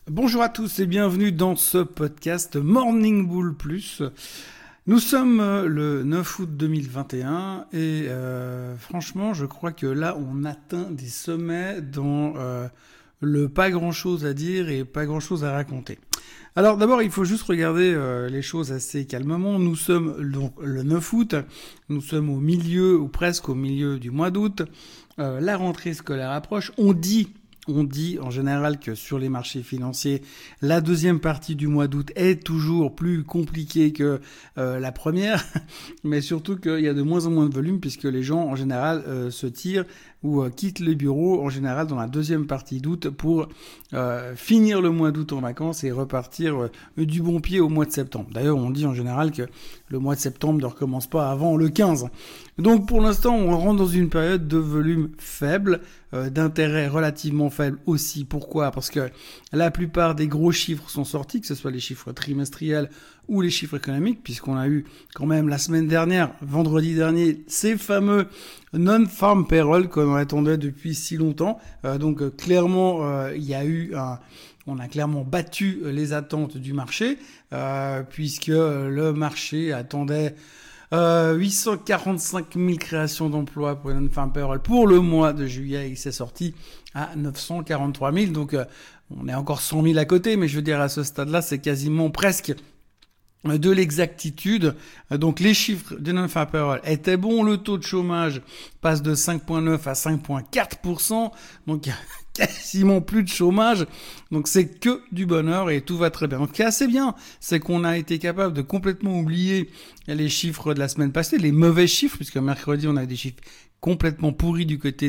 Bonjour à tous et bienvenue dans ce podcast Morning Bull Plus. Nous sommes le 9 août 2021 et franchement je crois que là on atteint des sommets dont le pas grand chose à dire et pas grand chose à raconter. Alors d'abord il faut juste regarder les choses assez calmement. Nous sommes donc le 9 août, nous sommes au milieu ou presque au milieu du mois d'août. La rentrée scolaire approche, on dit en général que sur les marchés financiers, la deuxième partie du mois d'août est toujours plus compliquée que la première, mais surtout qu'il y a de moins en moins de volume puisque les gens en général se tirent ou quittent les bureaux en général dans la deuxième partie d'août pour finir le mois d'août en vacances et repartir du bon pied au mois de septembre. D'ailleurs, on dit en général que le mois de septembre ne recommence pas avant le 15. Donc pour l'instant, on rentre dans une période de volume faible, d'intérêt relativement faible aussi. Pourquoi ? Parce que la plupart des gros chiffres sont sortis, que ce soit les chiffres trimestriels ou les chiffres économiques, puisqu'on a eu quand même la semaine dernière, vendredi dernier, ces fameux non-farm payroll qu'on attendait depuis si longtemps. Donc clairement, il y a eu on a clairement battu les attentes du marché, puisque le marché attendait 845 000 créations d'emplois pour les non-farm payroll pour le mois de juillet. Il s'est sorti à 943 000. Donc, on est encore 100 000 à côté, mais je veux dire, à ce stade-là, c'est quasiment presque de l'exactitude. Donc les chiffres du non-farm payroll étaient bons, le taux de chômage passe de 5,9 à 5,4%, donc il y a quasiment plus de chômage, donc c'est que du bonheur et tout va très bien. Donc ce qui est assez bien, c'est qu'on a été capable de complètement oublier les chiffres de la semaine passée, les mauvais chiffres, puisque mercredi on a des chiffres complètement pourris du côté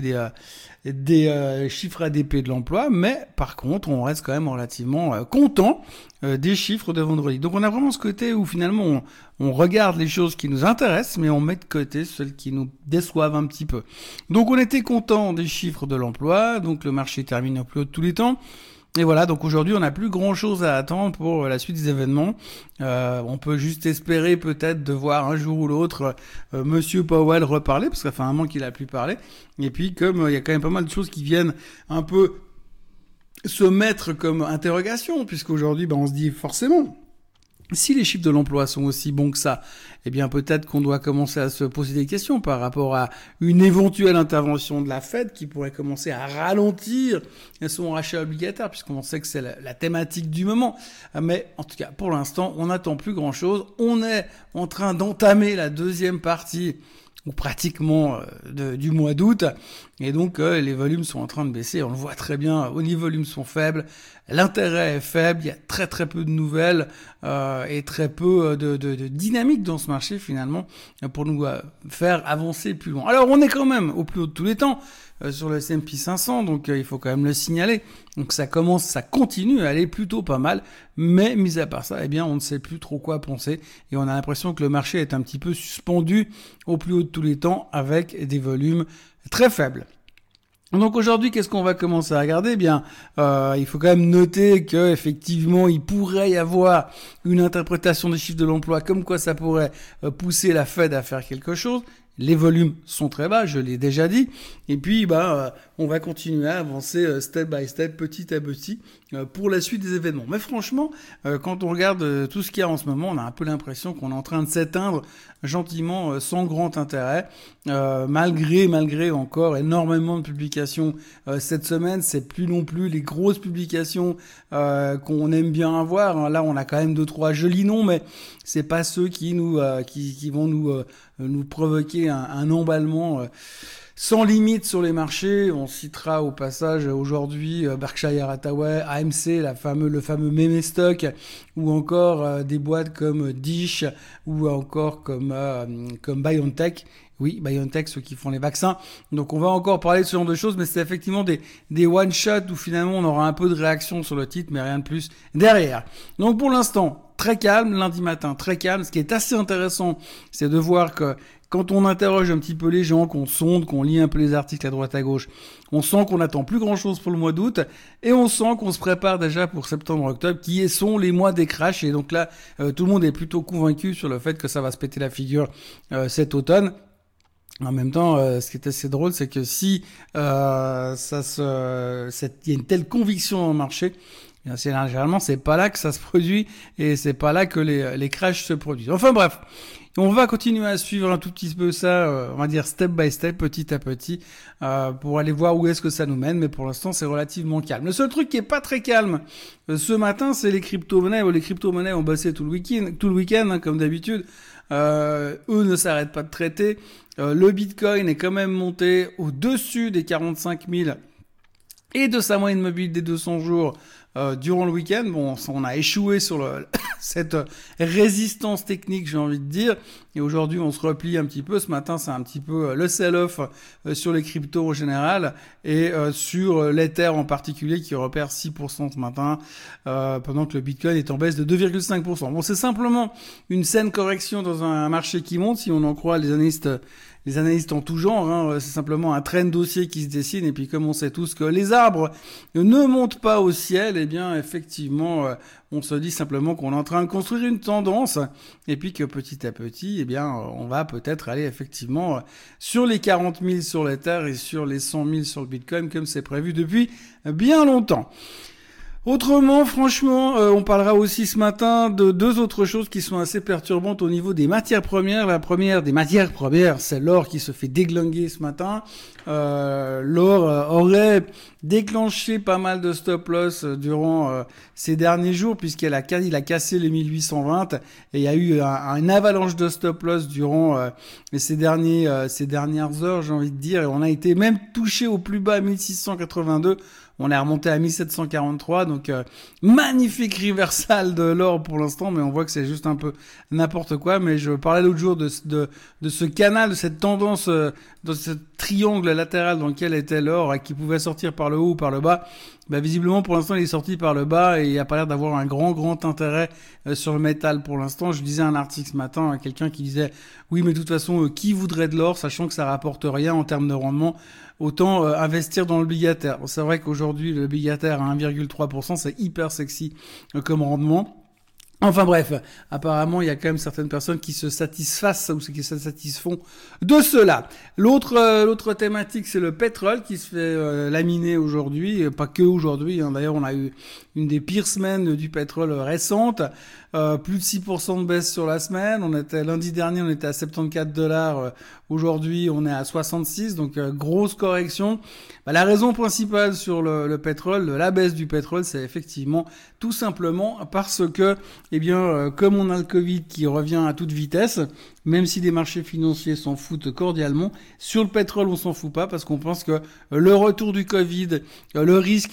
des chiffres ADP de l'emploi, mais par contre on reste quand même relativement content des chiffres de vendredi. Donc on a vraiment ce côté où finalement on regarde les choses qui nous intéressent, mais on met de côté celles qui nous déçoivent un petit peu. Donc on était content des chiffres de l'emploi, donc le marché termine au plus haut de tous les temps. Et voilà, donc aujourd'hui, on n'a plus grand-chose à attendre pour la suite des événements. On peut juste espérer peut-être de voir un jour ou l'autre Monsieur Powell reparler, parce que ça fait un moment qu'il a plus parlé. Et puis, comme il y a quand même pas mal de choses qui viennent un peu se mettre comme interrogation, puisqu'aujourd'hui, on se dit forcément, si les chiffres de l'emploi sont aussi bons que ça, eh bien peut-être qu'on doit commencer à se poser des questions par rapport à une éventuelle intervention de la Fed qui pourrait commencer à ralentir son rachat obligataire, puisqu'on sait que c'est la thématique du moment. Mais en tout cas, pour l'instant, on n'attend plus grand-chose. On est en train d'entamer la deuxième partie ou pratiquement du mois d'août, et donc les volumes sont en train de baisser, on le voit très bien, les volumes sont faibles, l'intérêt est faible, il y a très très peu de nouvelles et très peu de dynamique dans ce marché finalement pour nous faire avancer plus loin. Alors on est quand même au plus haut de tous les temps sur le S&P 500, donc il faut quand même le signaler. Donc ça continue à aller plutôt pas mal, mais mis à part ça, eh bien on ne sait plus trop quoi penser et on a l'impression que le marché est un petit peu suspendu au plus haut de tous les temps avec des volumes très faibles. Donc aujourd'hui, qu'est-ce qu'on va commencer à regarder ? Eh bien, il faut quand même noter que effectivement, il pourrait y avoir une interprétation des chiffres de l'emploi comme quoi ça pourrait pousser la Fed à faire quelque chose. Les volumes sont très bas, je l'ai déjà dit. Et puis, on va continuer à avancer step by step, petit à petit, pour la suite des événements. Mais franchement, quand on regarde tout ce qu'il y a en ce moment, on a un peu l'impression qu'on est en train de s'éteindre gentiment, sans grand intérêt, malgré encore énormément de publications cette semaine. C'est plus non plus les grosses publications qu'on aime bien avoir. Là, on a quand même 2-3 jolis noms, mais c'est pas ceux qui nous qui vont nous provoquer un emballement sans limite sur les marchés. On citera au passage aujourd'hui Berkshire Hathaway, AMC, le fameux meme stock, ou encore des boîtes comme Dish, ou encore comme BioNTech. Oui, BioNTech, ceux qui font les vaccins. Donc on va encore parler de ce genre de choses, mais c'est effectivement des one-shots où finalement on aura un peu de réaction sur le titre, mais rien de plus derrière. Donc pour l'instant, très calme, lundi matin, très calme. Ce qui est assez intéressant, c'est de voir que quand on interroge un petit peu les gens, qu'on sonde, qu'on lit un peu les articles à droite à gauche, on sent qu'on n'attend plus grand-chose pour le mois d'août et on sent qu'on se prépare déjà pour septembre-octobre qui sont les mois des crashs. Et donc là, tout le monde est plutôt convaincu sur le fait que ça va se péter la figure cet automne. En même temps, ce qui est assez drôle, c'est que si il y a une telle conviction dans le marché, bien, généralement, c'est pas là que ça se produit et c'est pas là que les crashs se produisent. Enfin bref. On va continuer à suivre un tout petit peu ça, on va dire step by step, petit à petit, pour aller voir où est-ce que ça nous mène. Mais pour l'instant, c'est relativement calme. Le seul truc qui est pas très calme ce matin, c'est les crypto-monnaies. Les crypto-monnaies ont bossé tout le week-end, hein, comme d'habitude. Eux ne s'arrêtent pas de traiter. Le Bitcoin est quand même monté au-dessus des 45 000 et de sa moyenne mobile des 200 jours durant le week-end. Bon, on a échoué sur cette résistance technique, j'ai envie de dire. Et aujourd'hui, on se replie un petit peu. Ce matin, c'est un petit peu le sell-off sur les cryptos en général et sur l'Ether en particulier qui repère 6% ce matin, pendant que le Bitcoin est en baisse de 2,5%. Bon, c'est simplement une saine correction dans un marché qui monte, si on en croit les analystes en tout genre, hein. C'est simplement un trend dossier qui se dessine. Et puis, comme on sait tous que les arbres ne montent pas au ciel, eh bien, effectivement, on se dit simplement qu'on est en train de construire une tendance. Et puis que petit à petit, eh bien, on va peut-être aller effectivement sur les 40 000 sur l'Ether et sur les 100 000 sur le Bitcoin, comme c'est prévu depuis bien longtemps. Autrement, franchement, on parlera aussi ce matin de deux autres choses qui sont assez perturbantes au niveau des matières premières. La première des matières premières, c'est l'or qui se fait déglinguer ce matin. L'or aurait déclenché pas mal de stop-loss durant ces derniers jours, puisqu'il a cassé les 1820 et il y a eu une avalanche de stop-loss durant ces dernières heures, j'ai envie de dire, et on a été même touché au plus bas à 1682. On est remonté à 1743, donc magnifique reversal de l'or pour l'instant, mais on voit que c'est juste un peu n'importe quoi. Mais je parlais l'autre jour de ce canal, de cette tendance, de ce triangle latéral dans lequel était l'or et qui pouvait sortir par le haut ou par le bas. Bah, visiblement, pour l'instant, il est sorti par le bas et il n'y a pas l'air d'avoir un grand intérêt sur le métal pour l'instant. Je lisais un article ce matin à quelqu'un qui disait « Oui, mais de toute façon, qui voudrait de l'or, sachant que ça rapporte rien en termes de rendement, autant investir dans l'obligataire. » C'est vrai qu'aujourd'hui, l'obligataire à 1,3%, c'est hyper sexy comme rendement. Enfin bref, apparemment, il y a quand même certaines personnes qui se satisfassent ou qui se satisfont de cela. L'autre thématique, c'est le pétrole qui se fait laminer aujourd'hui, pas que aujourd'hui, hein. D'ailleurs, on a eu une des pires semaines du pétrole récente, plus de 6% de baisse sur la semaine. Lundi dernier, on était à $74. Aujourd'hui, on est à 66, donc grosse correction. La raison principale sur le pétrole, la baisse du pétrole, c'est effectivement tout simplement parce que, eh bien, comme on a le Covid qui revient à toute vitesse, même si les marchés financiers s'en foutent cordialement, sur le pétrole, on s'en fout pas parce qu'on pense que le retour du Covid, le risque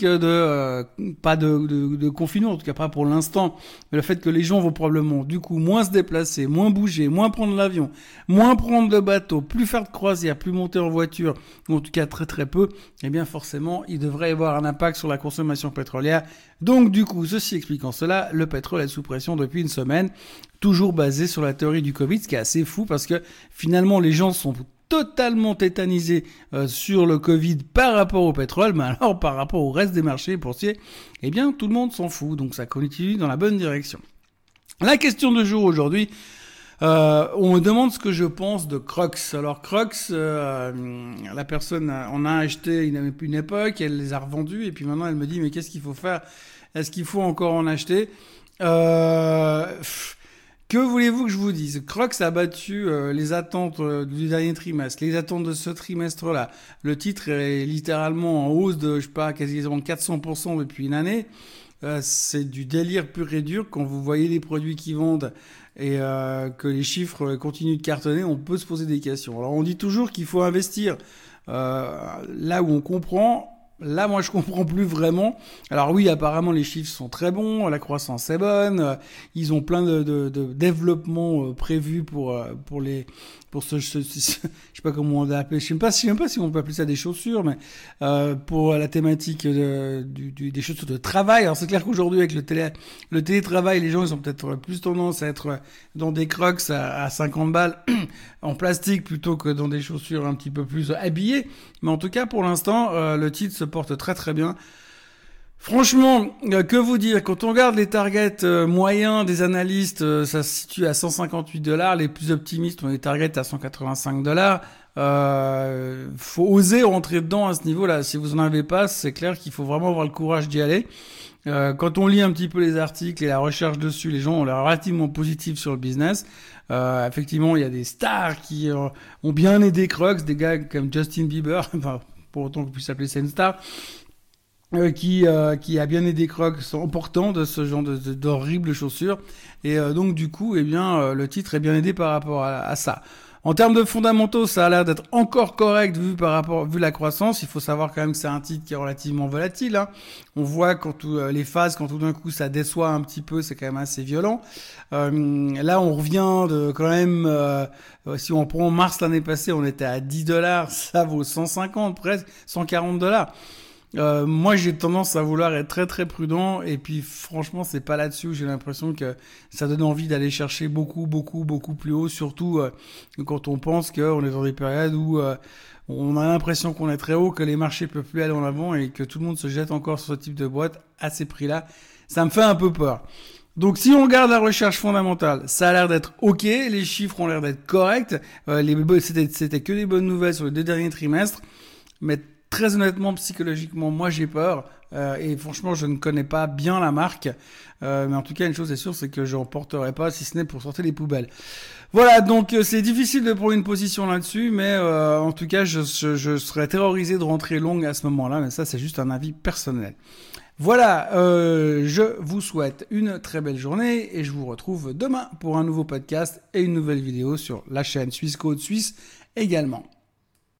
pas de confinement, en tout cas pas pour l'instant, mais le fait que les gens vont probablement du coup moins se déplacer, moins bouger, moins prendre l'avion, moins prendre de bateau, plus faire de croisière, plus monter en voiture, ou en tout cas très peu, eh bien forcément, il devrait y avoir un impact sur la consommation pétrolière. Donc du coup, ceci expliquant cela, le pétrole est sous pression depuis une semaine, toujours basé sur la théorie du Covid, ce qui est assez fou parce que finalement les gens sont totalement tétanisés sur le Covid par rapport au pétrole, mais alors par rapport au reste des marchés boursiers, eh bien tout le monde s'en fout, donc ça continue dans la bonne direction. La question de jour aujourd'hui, on me demande ce que je pense de Crocs. Alors Crocs, la personne en a acheté une époque, elle les a revendus et puis maintenant elle me dit mais qu'est-ce qu'il faut faire? Est-ce qu'il faut encore en acheter? Que voulez-vous que je vous dise? Crocs a battu les attentes du dernier trimestre, les attentes de ce trimestre-là. Le titre est littéralement en hausse de, je sais pas, quasiment 400% depuis une année. C'est du délire pur et dur. Quand vous voyez les produits qu'ils vendent et que les chiffres continuent de cartonner, on peut se poser des questions. Alors on dit toujours qu'il faut investir là où on comprend. Là, moi, je comprends plus vraiment. Alors oui, apparemment, les chiffres sont très bons, la croissance est bonne, ils ont plein de développements prévus pour ce, je sais pas comment on l'appelle, je sais pas si on peut appeler ça des chaussures, mais pour la thématique des chaussures de travail. Alors c'est clair qu'aujourd'hui, avec le télétravail, les gens, ils ont peut-être plus tendance à être dans des Crocs à 50 balles en plastique plutôt que dans des chaussures un petit peu plus habillées. Mais en tout cas, pour l'instant, le titre se porte très très bien. Franchement, que vous dire, quand on regarde les targets moyens des analystes, ça se situe à $158. Les plus optimistes ont des targets à $185. Faut oser rentrer dedans à ce niveau-là. Si vous en avez pas, c'est clair qu'il faut vraiment avoir le courage d'y aller. Quand on lit un petit peu les articles et la recherche dessus, les gens ont l'air relativement positifs sur le business. Effectivement, il y a des stars qui ont bien aidé Crocs, des gars comme Justin Bieber, enfin, pour autant qu'on puisse appeler ça une star, qui a bien aidé Crocs en portant de ce genre d'horribles chaussures. Et donc du coup, eh bien, le titre est bien aidé par rapport à ça. En termes de fondamentaux, ça a l'air d'être encore correct vu la croissance. Il faut savoir quand même que c'est un titre qui est relativement volatile, hein. On voit quand les phases, quand tout d'un coup ça déçoit un petit peu, c'est quand même assez violent. Là, on revient de quand même, si on prend mars l'année passée, on était à $10, ça vaut 150 presque, $140. Moi, j'ai tendance à vouloir être très très prudent et puis franchement, c'est pas là-dessus où j'ai l'impression que ça donne envie d'aller chercher beaucoup plus haut, surtout quand on pense qu'on est dans des périodes où on a l'impression qu'on est très haut, que les marchés peuvent plus aller en avant et que tout le monde se jette encore sur ce type de boîte à ces prix-là. Ça me fait un peu peur. Donc si on regarde la recherche fondamentale, ça a l'air d'être ok, les chiffres ont l'air d'être corrects, c'était que des bonnes nouvelles sur les 2 derniers trimestres, mais très honnêtement, psychologiquement, moi j'ai peur. Et franchement, je ne connais pas bien la marque. Mais en tout cas, une chose est sûre, c'est que je n'en porterai pas, si ce n'est pour sortir les poubelles. Voilà, donc c'est difficile de prendre une position là-dessus, mais en tout cas, je serais terrorisé de rentrer long à ce moment-là. Mais ça, c'est juste un avis personnel. Voilà, je vous souhaite une très belle journée et je vous retrouve demain pour un nouveau podcast et une nouvelle vidéo sur la chaîne Suisse Code Suisse également.